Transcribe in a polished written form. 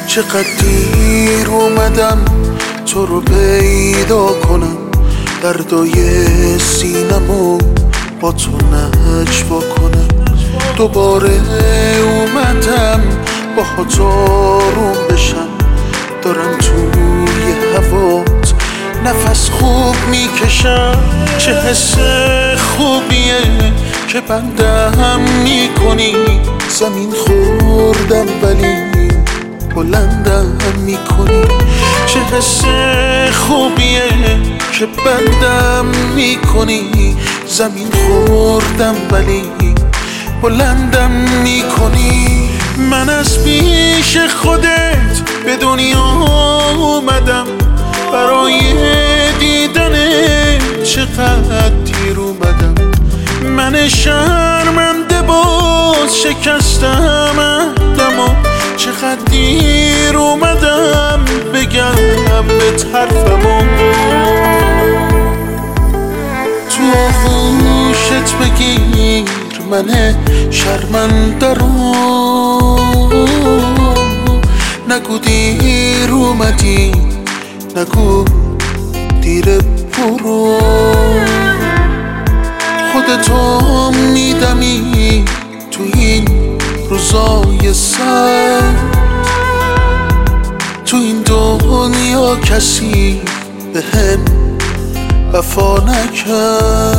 چقدر دیر اومدم تو رو پیدا کنم، دردای سینمو با تو نجوا کنم. دوباره اومدم با تو آروم بشم، دارم توی هوات نفس خوب میکشم. چه حس خوبیه که بندم میکنی، زمین خوردم ولی بلندم میکنی. چه حس خوبیه که بندم میکنی، زمین خوردم ولی بلندم میکنی. من از پیش خودت به دنیا اومدم، برای دیدن چقدر دیر اومدم. من شرمنده باز شکستم عهدم و چقدر دیر اومدم بگم به حرفمو. تو آغوشت بگیر من شرمنده رو، نگو دیر اومدی، نگو دیر برو. خودتو میدمی تو این روزای سرد، تو این دنیا کسی به هم وفا نکرد.